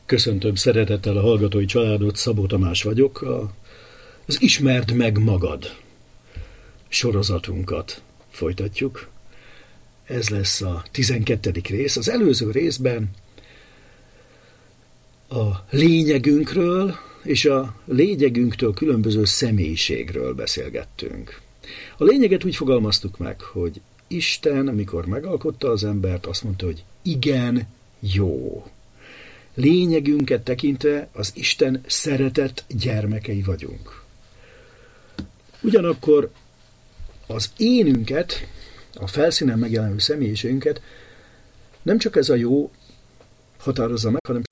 Köszöntöm szeretettel a hallgatói családot, Szabó Tamás vagyok. Az Ismerd meg magad sorozatunkat folytatjuk. Ez lesz a 12. rész. Az előző részben a lényegünkről és a lényegünktől különböző személyiségről beszélgettünk. A lényeget úgy fogalmaztuk meg, hogy Isten, amikor megalkotta az embert, azt mondta, hogy igen, jó. Lényegünket tekintve az Isten szeretett gyermekei vagyunk. Ugyanakkor az énünket, a felszínen megjelenő személyiségünket nem csak ez a jó határozza meg, hanem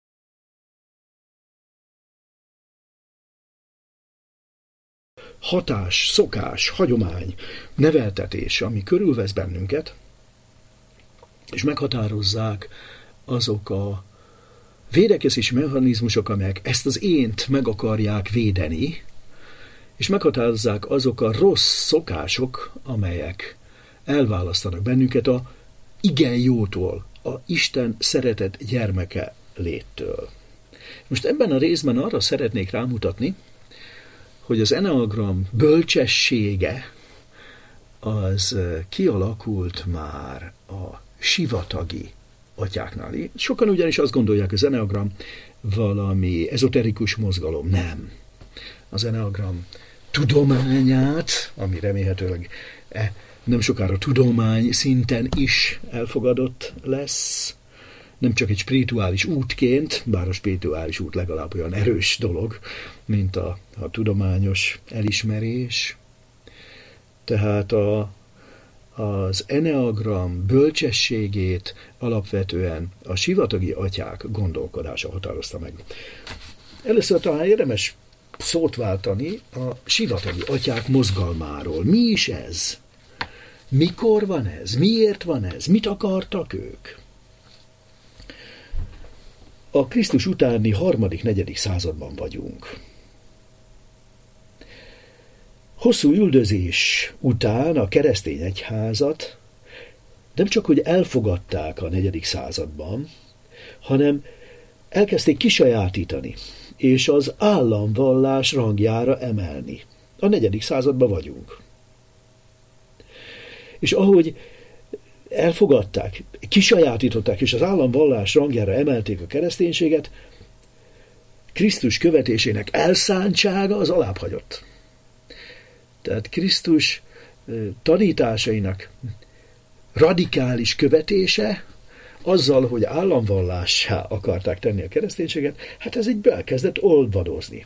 hatás, szokás, hagyomány, neveltetés, ami körülvesz bennünket, és meghatározzák azok a védekezési mechanizmusok, amelyek ezt az ént meg akarják védeni, és meghatározzák azok a rossz szokások, amelyek elválasztanak bennünket a igen jótól, a Isten szeretett gyermeke léttől. Most ebben a részben arra szeretnék rámutatni, hogy az eneagram bölcsessége az kialakult már a sivatagi atyáknál. Sokan ugyanis azt gondolják, hogy az eneagram valami ezoterikus mozgalom. Nem. Az eneagram tudományát, ami remélhetőleg nem sokára tudomány szinten is elfogadott lesz, nem csak egy spirituális útként, bár a spirituális út legalább olyan erős dolog, mint a tudományos elismerés. Tehát az eneagram bölcsességét alapvetően a sivatagi atyák gondolkodása határozta meg. Először talán érdemes szót váltani a sivatagi atyák mozgalmáról. Mi is ez? Mikor van ez? Miért van ez? Mit akartak ők? A Krisztus utáni 3.-4. században vagyunk. Hosszú üldözés után a keresztény egyházat nem csak, hogy elfogadták a 4. században, hanem elkezdték kisajátítani, és az államvallás rangjára emelni. A 4. században vagyunk. És ahogy elfogadták, kisajátították, és az államvallás rangjára emelték a kereszténységet, Krisztus követésének elszántsága az alább hagyott. Tehát Krisztus tanításainak radikális követése, azzal, hogy államvallássá akarták tenni a kereszténységet, hát ez így elkezdett olvadozni.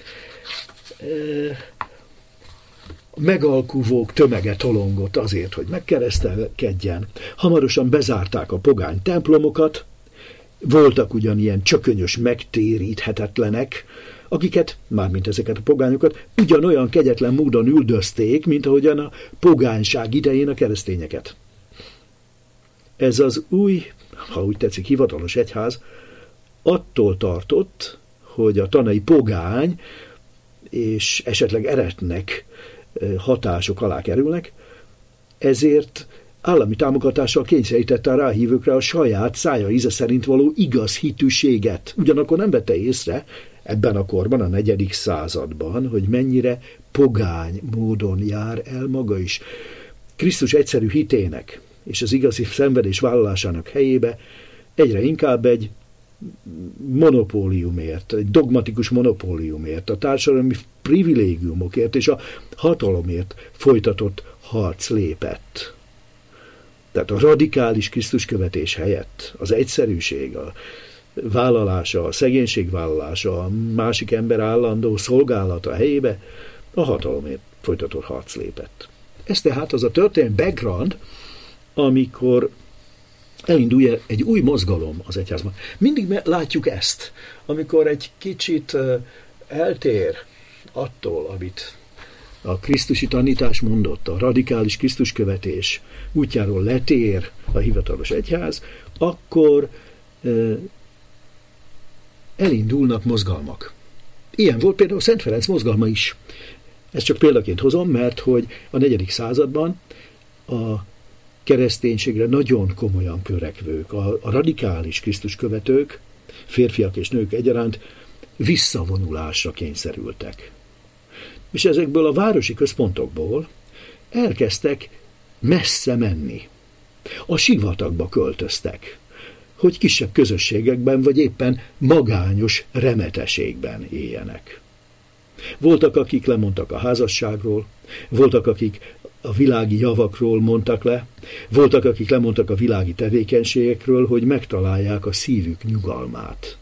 Megalkuvók tömege tolongott azért, hogy megkeresztelkedjen. Hamarosan bezárták a pogány templomokat, voltak ugyanilyen csökönyös, megtéríthetetlenek, akiket, mármint ezeket a pogányokat, ugyanolyan kegyetlen módon üldözték, mint ahogyan a pogányság idején a keresztényeket. Ez az új, ha úgy tetszik, hivatalos egyház attól tartott, hogy a tanai pogány és esetleg eretnek hatások alá kerülnek, ezért állami támogatással kényszerítette a ráhívőkre a saját szája íze szerint való igaz hitűséget. Ugyanakkor nem vette észre ebben a korban, a 4. században, hogy mennyire pogány módon jár el maga is. Krisztus egyszerű hitének és az igazi szenvedés vállalásának helyébe egyre inkább egy monopóliumért, egy dogmatikus monopóliumért, a társadalmi privilégiumokért és a hatalomért folytatott harc lépett. Tehát a radikális Krisztus követés helyett az egyszerűség, a vállalása, a szegénység vállalása, a másik ember állandó szolgálata helyébe a hatalomért folytatott harc lépett. Ez tehát az a történet background, amikor elindulja egy új mozgalom az egyházban. Mindig látjuk ezt, amikor egy kicsit eltér attól, amit a krisztusi tanítás mondott, a radikális Krisztus követés útjáról letér a hivatalos egyház, akkor elindulnak mozgalmak. Ilyen volt például Szent Ferenc mozgalma is. Ezt csak példaként hozom, mert hogy a 4. században a kereszténységre nagyon komolyan törekvők, a radikális Krisztus követők férfiak és nők egyaránt visszavonulásra kényszerültek. És ezekből a városi központokból elkezdtek messze menni. A sivatagba költöztek, hogy kisebb közösségekben, vagy éppen magányos remeteségben éljenek. Voltak, akik lemondtak a házasságról, voltak, akik a világi javakról mondtak le, voltak, akik lemondtak a világi tevékenységekről, hogy megtalálják a szívük nyugalmát.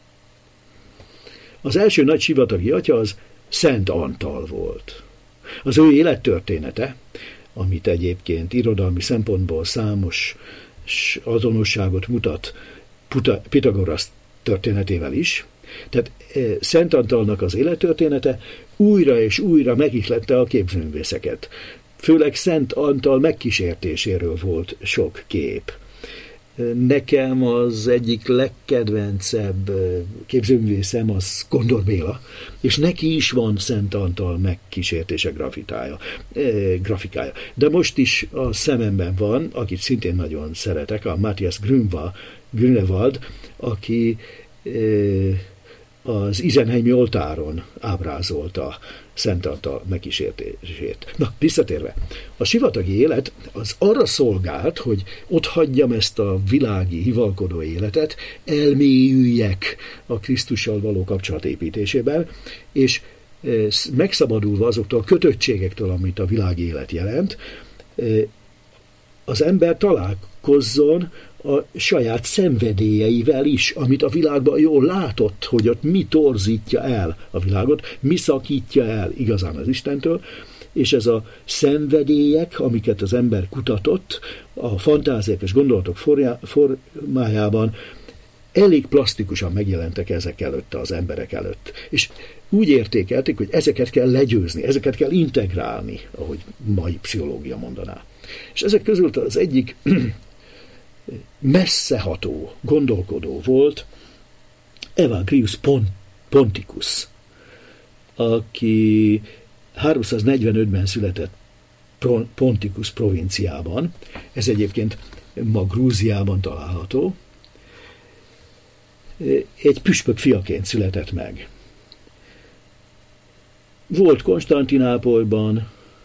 Az első nagy sivatagi atya az Szent Antal volt. Az ő élettörténete, amit egyébként irodalmi szempontból számos azonosságot mutat Pitagorasz történetével is, tehát Szent Antalnak az élettörténete újra és újra megihlette a képzőművészeket. Főleg Szent Antal megkísértéséről volt sok kép. Nekem az egyik legkedvencebb képzőművészem az Kondor Béla, és neki is van Szent Antal megkísértése grafikája. De most is a szememben van, akit szintén nagyon szeretek, a Matthias Grünewald, aki az Isenheimi oltáron ábrázolta Szent Antal megkísértését. Na, visszatérve. A sivatagi élet az arra szolgált, hogy ott hagyjam ezt a világi, hivalkodó életet, elmélyüljek a Krisztussal való kapcsolat építésében, és megszabadulva azoktól a kötöttségektől, amit a világi élet jelent, az ember találkozzon a saját szenvedélyeivel is, amit a világban jól látott, hogy ott mi torzítja el a világot, mi szakítja el igazán az Istentől, és ez a szenvedélyek, amiket az ember kutatott, a fantáziák és gondolatok formájában elég plastikusan megjelentek ezek előtt, az emberek előtt. És úgy értékelték, hogy ezeket kell legyőzni, ezeket kell integrálni, ahogy mai pszichológia mondaná. És ezek közül az egyik messzeható gondolkodó volt Evagrius Ponticus, aki 345-ben született Ponticus provinciában, ez egyébként ma Grúziában található, egy püspök fiaként született meg. Volt Konstantinápolyban,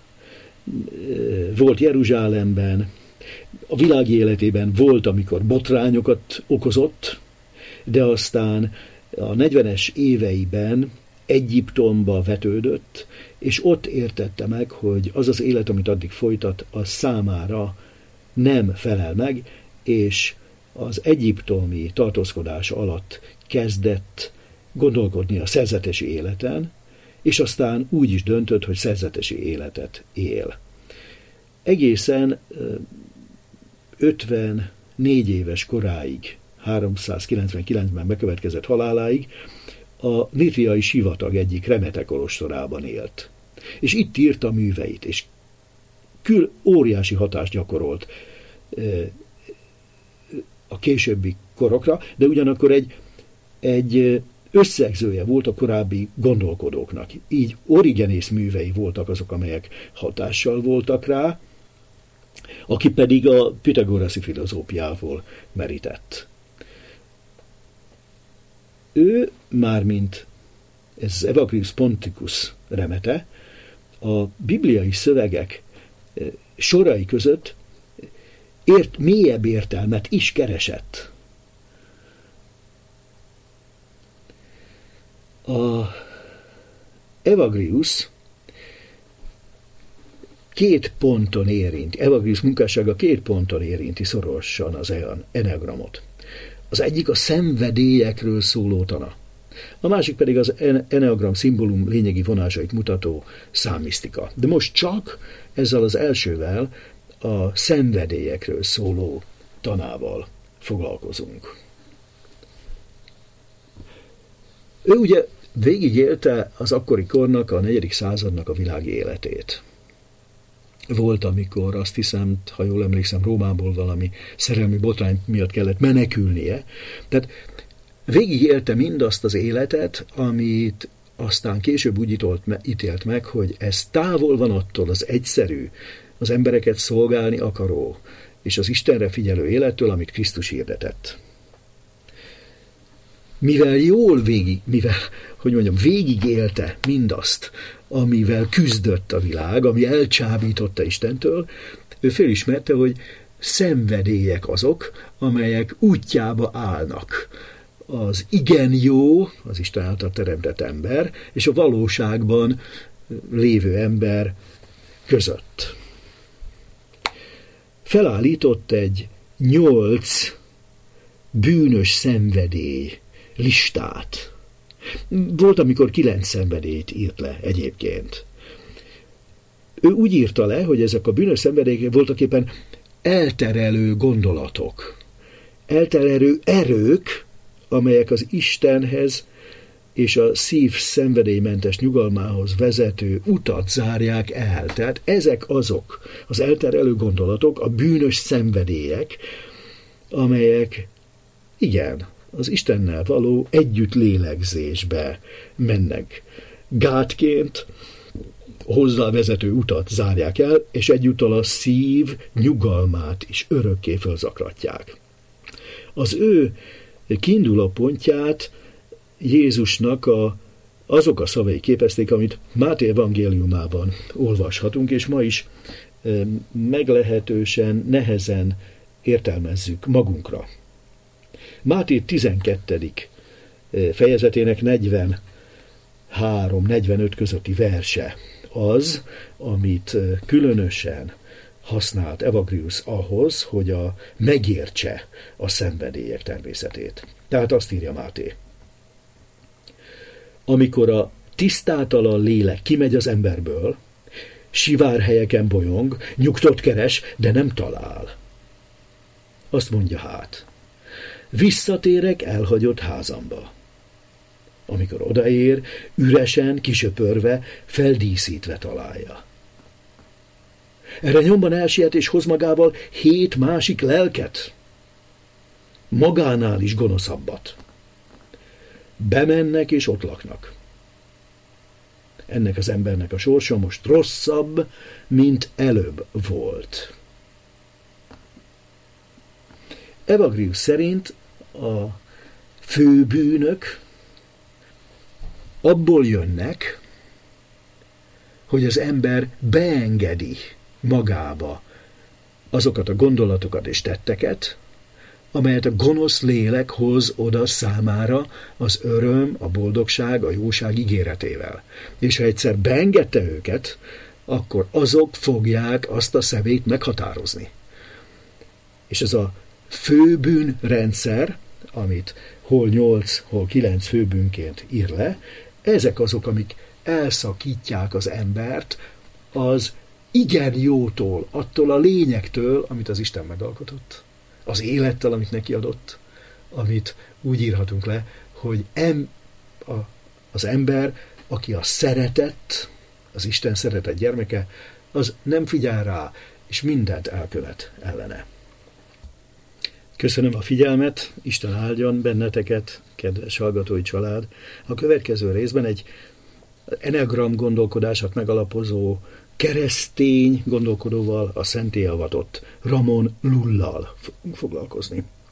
volt Jeruzsálemben, a világi életében volt, amikor botrányokat okozott, de aztán a 40-es éveiben Egyiptomba vetődött, és ott értette meg, hogy az az élet, amit addig folytat, az számára nem felel meg, és az egyiptomi tartózkodása alatt kezdett gondolkodni a szerzetesi életen, és aztán úgy is döntött, hogy szerzetesi életet él. Egészen 54 éves koráig, 399-ben bekövetkezett haláláig a nitriai sivatag egyik remete kolostorában élt. És itt írta műveit, és óriási hatást gyakorolt a későbbi korokra, de ugyanakkor egy összegzője volt a korábbi gondolkodóknak. Így Origenész művei voltak azok, amelyek hatással voltak rá, aki pedig a pitagoraszi filozófiából merített. Ő mármint ez az Evagrius Ponticus remete, a bibliai szövegek sorai között mélyebb értelmet is keresett. A Evagrius Evagrius munkássága 2 ponton érinti szorosan az enneagramot. Az egyik a szenvedélyekről szóló tana. A másik pedig az enneagram szimbólum lényegi vonásait mutató számmisztika. De most csak ezzel az elsővel, a szenvedélyekről szóló tanával foglalkozunk. Ő ugye végigélte az akkori kornak, a 4. századnak a világi életét. Volt, amikor azt hiszem, ha jól emlékszem, Rómából valami szerelmi botrány miatt kellett menekülnie. Tehát végigélte mindazt az életet, amit aztán később úgy ítélt meg, hogy ez távol van attól az egyszerű, az embereket szolgálni akaró és az Istenre figyelő élettől, amit Krisztus hirdetett. mivel végigélte mindazt, amivel küzdött a világ, ami elcsábította Istentől, ő felismerte, hogy szenvedélyek azok, amelyek útjába állnak az igen jó, az Isten által teremtett ember, és a valóságban lévő ember között. Felállított egy 8 bűnös szenvedély listát. Volt, amikor 9 szenvedélyt írt le egyébként. Ő úgy írta le, hogy ezek a bűnös szenvedélyek voltaképpen elterelő gondolatok, elterelő erők, amelyek az Istenhez és a szív szenvedélymentes nyugalmához vezető utat zárják el. Tehát ezek azok az elterelő gondolatok, a bűnös szenvedélyek, amelyek, igen, az Istennel való együtt lélegzésbe mennek. Gátként hozzá vezető utat zárják el, és egyúttal a szív nyugalmát is örökké fölzaklatják. Az ő kiinduló pontját Jézusnak azok a szavai képezték, amit Máté evangéliumában olvashatunk, és ma is meglehetősen nehezen értelmezzük magunkra. Máté 12. fejezetének 43-45 közötti verse az, amit különösen használt Evagrius ahhoz, hogy megértse a szenvedélyek természetét. Tehát azt írja Máté: amikor a tisztátalan lélek kimegy az emberből, sivárhelyeken bolyong, nyugtot keres, de nem talál. Azt mondja hát: visszatérek elhagyott házamba. Amikor odaér, üresen, kisöpörve, feldíszítve találja. Erre nyomban elsiet és hoz magával 7 másik lelket, magánál is gonoszabbat. Bemennek és ott laknak. Ennek az embernek a sorsa most rosszabb, mint előbb volt. Evagrius szerint a főbűnök abból jönnek, hogy az ember beengedi magába azokat a gondolatokat és tetteket, amelyet a gonosz lélek hoz oda számára az öröm, a boldogság, a jóság ígéretével. És ha egyszer beengedte őket, akkor azok fogják azt a szemét meghatározni. És ez a főbűnrendszer, amit hol 8, hol 9 főbűnként ír le, ezek azok, amik elszakítják az embert az igen jótól, attól a lényektől, amit az Isten megalkotott, az élettel, amit neki adott, amit úgy írhatunk le, hogy az ember, aki a szeretett, az Isten szeretett gyermeke, az nem figyel rá, és mindent elkövet ellene. Köszönöm a figyelmet, Isten áldjon benneteket, kedves hallgatói család. A következő részben egy eneagram gondolkodását megalapozó keresztény gondolkodóval, a szentté avatott Ramon Lullal foglalkozni.